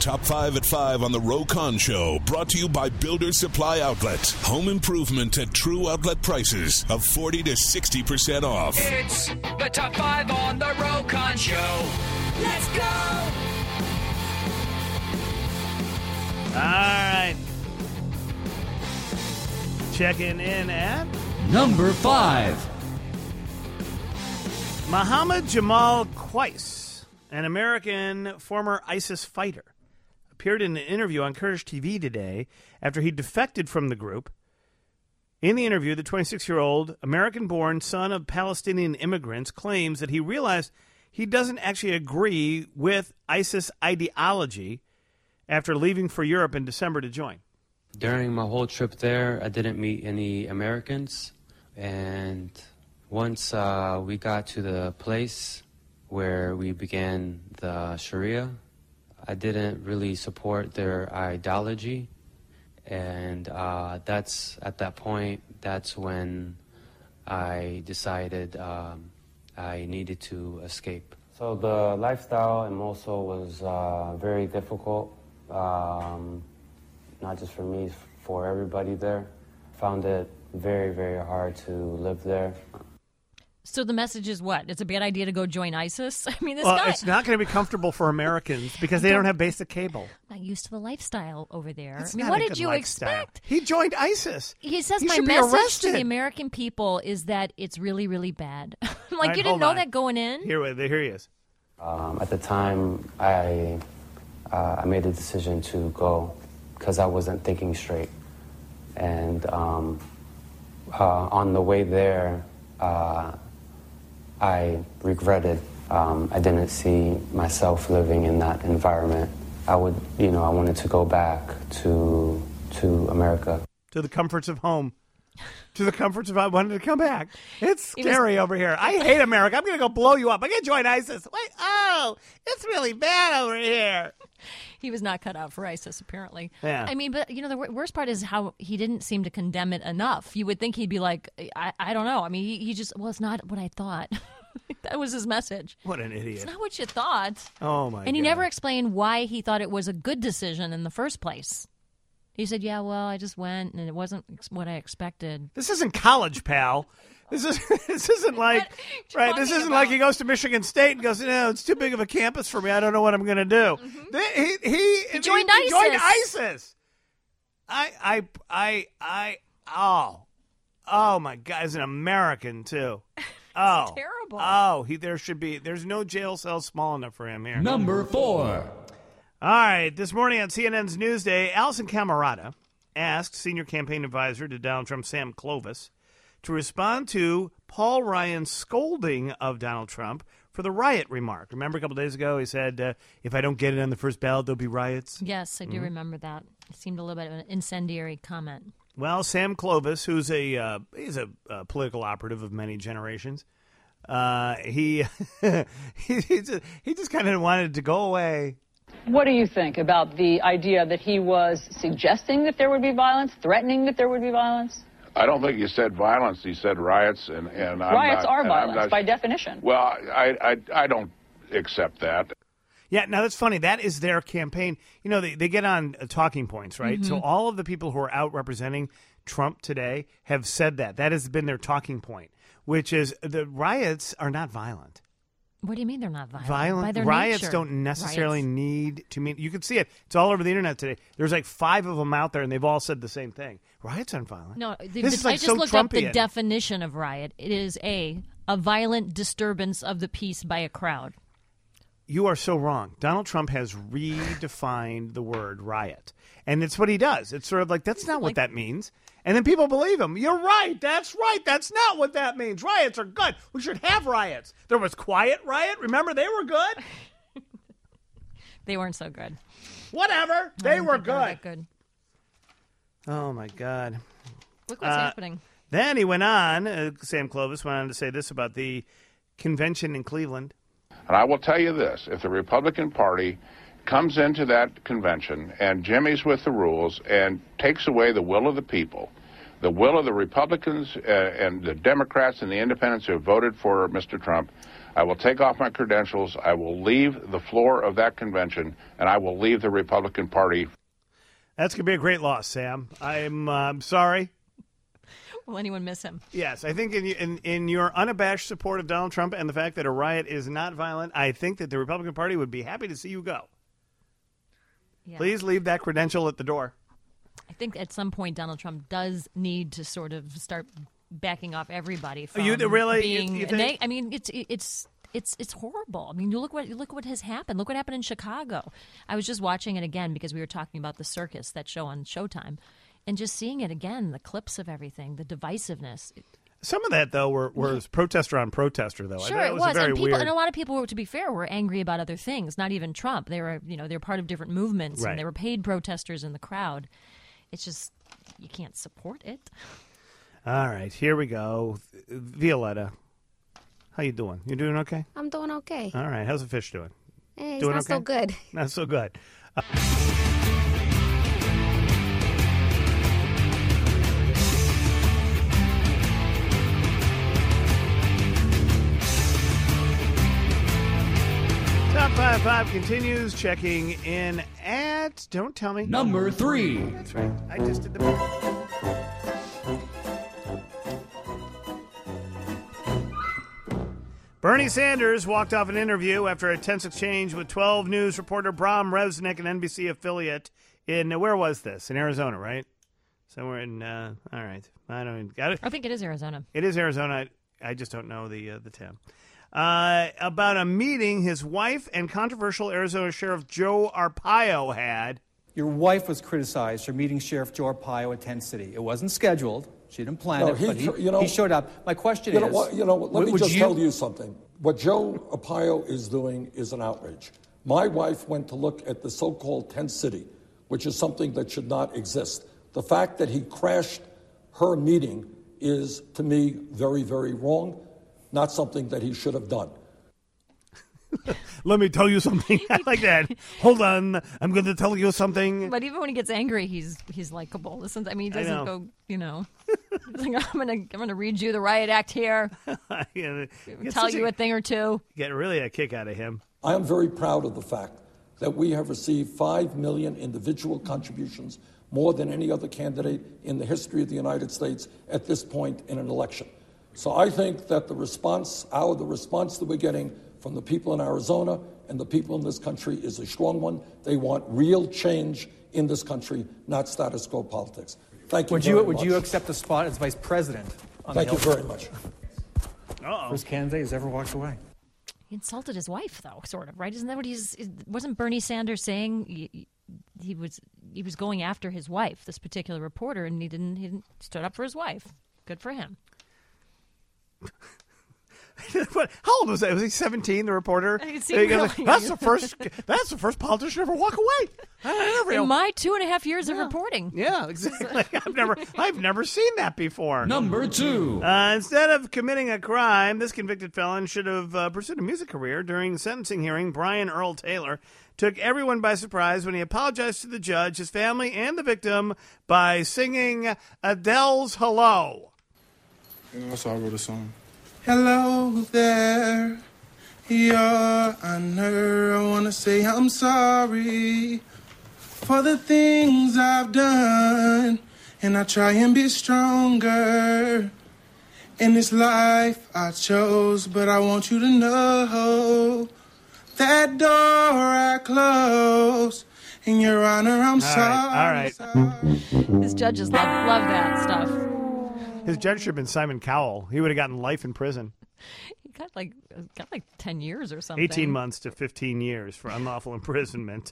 Top 5 at 5 on the Ro Khan Show, brought to you by Builder Supply Outlet. Home improvement at true outlet prices of 40 to 60% off. It's the Top 5 on the Ro Khan Show. Let's go! All right. Checking in at number 5. Mohammed Jamal Qais, an American former ISIS fighter, appeared in an interview on Kurdish TV today after he defected from the group. In the interview, the 26-year-old American-born son of Palestinian immigrants claims that he realized he doesn't actually agree with ISIS ideology after leaving for Europe in December to join. During my whole trip there, I didn't meet any Americans. And once we got to the place where we began the Sharia, I didn't really support their ideology. And at that point, that's when I decided I needed to escape. So the lifestyle in Mosul was very difficult. Not just for me, for everybody there. Found it very, very hard to live there. So the message is what? It's a bad idea to go join ISIS? I mean, this well, guy... it's not going to be comfortable for Americans because they don't have basic cable. Not used to the lifestyle over there. It's I mean, not what a did good you lifestyle. expect? He joined ISIS. He says He my should be message arrested. to the American people is that it's really, really bad. Like, right, you didn't hold know on. that going in? Here he is. At the time, I made a decision to go because I wasn't thinking straight. And on the way there, I regretted. I didn't see myself living in that environment. I wanted to go back to America. To the comforts of home. To the comforts of I wanted to come back. It's scary over here. I hate America. I'm going to go blow you up. I'm going to join ISIS. Wait, it's really bad over here. He was not cut out for ISIS, apparently. Yeah. I mean, but, the worst part is how he didn't seem to condemn it enough. You would think he'd be like, I don't know. I mean, he just, it's not what I thought. That was his message. What an idiot. It's not what you thought. Oh, my God. And he never explained why he thought it was a good decision in the first place. He said, yeah, well, I just went, and it wasn't what I expected. This isn't college, pal. This isn't like This isn't like he goes to Michigan State and goes, no, it's too big of a campus for me. I don't know what I'm going to do. Mm-hmm. He joined ISIS. Joined ISIS. Oh my God, he's an American too. Oh, terrible. There's no jail cell small enough for him here. Number 4. All right, this morning on CNN's Newsday, Alison Camerata asked senior campaign advisor to Donald Trump, Sam Clovis, to respond to Paul Ryan's scolding of Donald Trump for the riot remark. Remember a couple days ago he said, if I don't get it on the first ballot, there'll be riots? Yes, I do remember that. It seemed a little bit of an incendiary comment. Well, Sam Clovis, who's he's a political operative of many generations, he just kind of wanted to go away. What do you think about the idea that he was suggesting that there would be violence, threatening that there would be violence? I don't think he said violence. He said riots, and riots are violence by definition. Well, I don't accept that. Yeah, now that's funny. That is their campaign. They get on talking points, right? Mm-hmm. So all of the people who are out representing Trump today have said that. That has been their talking point, which is the riots are not violent. What do you mean they're not violent? By their riots nature. don't necessarily need to mean. You can see it. It's all over the internet today. There's like 5 of them out there, and they've all said the same thing. Riots aren't violent. No, this is like I just so looked Trumpian. up the definition of riot. It is a violent disturbance of the peace by a crowd. You are so wrong. Donald Trump has redefined the word riot, and it's what he does. It's sort of like that's not what that means. And then people believe him. You're right. That's right. That's not what that means. Riots are good. We should have riots. There was Quiet Riot. Remember, they were good. They weren't so good. Whatever. They were They were that good. Oh, my God. Look what's happening. Then he went on, Sam Clovis went on to say this about the convention in Cleveland. And I will tell you this, if the Republican Party comes into that convention and jimmies with the rules and takes away the will of the people, the will of the Republicans and the Democrats and the independents who have voted for Mr. Trump, I will take off my credentials. I will leave the floor of that convention, and I will leave the Republican Party. That's going to be a great loss, Sam. I'm sorry. Will anyone miss him? Yes, I think in your unabashed support of Donald Trump and the fact that a riot is not violent, I think that the Republican Party would be happy to see you go. Yeah. Please leave that credential at the door. I think at some point Donald Trump does need to sort of start backing off everybody from being. You think? I mean, it's horrible. I mean, look what has happened. Look what happened in Chicago. I was just watching it again because we were talking about the circus, that show on Showtime, and just seeing it again, the clips of everything, the divisiveness. Some of that, though, was protester on protester, though. Sure, it was. Very and weird. And a lot of people, to be fair, were angry about other things. Not even Trump. They were, they were part of different movements, right. And they were paid protesters in the crowd. It's just you can't support it. All right, here we go. Violetta, how you doing? You doing okay? I'm doing okay. All right, how's the fish doing? He's doing not okay? so good. Not so good. Top 5 continues, checking in at, don't tell me. Number 3. That's right. I just did the... Bernie Sanders walked off an interview after a tense exchange with 12 News reporter Bram Resnick, an NBC affiliate in, where was this? In Arizona, right? Somewhere in, all right. I don't even got it. I think it is Arizona. It is Arizona. I just don't know the town. About a meeting his wife and controversial Arizona Sheriff Joe Arpaio had. Your wife was criticized for meeting Sheriff Joe Arpaio at Tent City. It wasn't scheduled. She didn't plan it, but he showed up. My question is... let me just tell you something. What Joe Arpaio is doing is an outrage. My wife went to look at the so-called Tent City, which is something that should not exist. The fact that he crashed her meeting is, to me, very, very wrong. Not something that he should have done. Let me tell you something. I like that. Hold on. I'm going to tell you something. But even when he gets angry, he's likable. Listen, I mean, he doesn't go, He's like, I'm gonna read you the riot act here. Tell you a thing or two. Get really a kick out of him. I am very proud of the fact that we have received 5 million individual contributions, more than any other candidate in the history of the United States at this point in an election. So I think that the response that we're getting from the people in Arizona and the people in this country is a strong one. They want real change in this country, not status quo politics. Thank you very much. Would you accept a spot as vice president? Thank you very much. First candidate has ever walked away. He insulted his wife, though, sort of, right? Isn't that what wasn't Bernie Sanders saying he was going after his wife, this particular reporter, and he didn't stood up for his wife. Good for him. How old was that? Was he 17? The reporter. That's the first politician to ever walk away. In my 2.5 years of reporting. Yeah, exactly. I've never seen that before. Number 2. Instead of committing a crime, this convicted felon should have pursued a music career. During the sentencing hearing, Brian Earl Taylor took everyone by surprise when he apologized to the judge, his family, and the victim by singing Adele's "Hello." That's how I wrote a song. Hello there, Your Honor. I want to say I'm sorry for the things I've done, and I try and be stronger in this life I chose. But I want you to know that door I close. In Your Honor, I'm sorry. All right. His judges love that stuff. His judge should have been Simon Cowell. He would have gotten life in prison. He got like 10 years or something. 18 months to 15 years for unlawful imprisonment.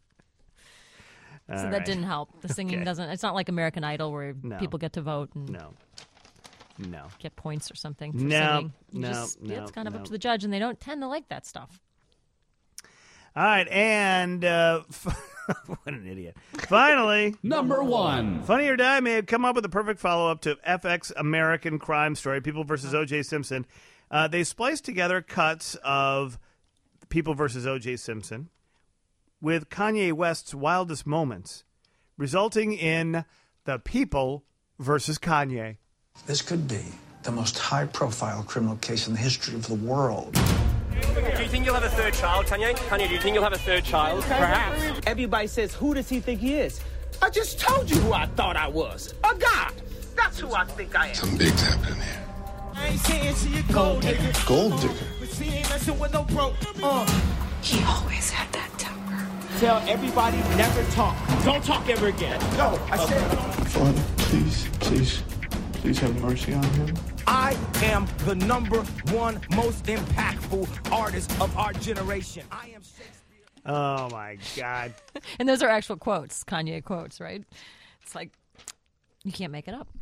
So that didn't help. The singing doesn't. It's not like American Idol where people get to vote and get points or something for singing. It's kind of up to the judge, and they don't tend to like that stuff. All right, and what an idiot. Finally, Number 1. Funny or Die may have come up with the perfect follow-up to FX American Crime Story, People vs. O.J. Simpson. They spliced together cuts of People vs. O.J. Simpson with Kanye West's wildest moments, resulting in The People versus Kanye. This could be the most high-profile criminal case in the history of the world. Do you think you'll have a third child, Kanye? Kanye, do you think you'll have a third child? Perhaps. Everybody says, who does he think he is? I just told you who I thought I was. A god. That's who I think I am. Something big's happening here. I ain't saying she a gold digger. Gold digger? But she ain't messing with no broke. He always had that temper. Tell everybody never talk. Don't talk ever again. No, I said... Father, please have mercy on him. I am the #1 most impactful artist of our generation. I am Shakespeare. Oh, my God. And those are actual quotes, Kanye quotes, right? It's like, you can't make it up.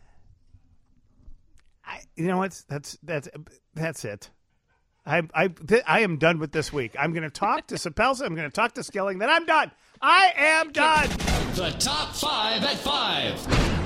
You know what? That's it. I am done with this week. I'm going to talk to Sapelsa. I'm going to talk to Skilling. Then I'm done. I am done. The top 5 at 5.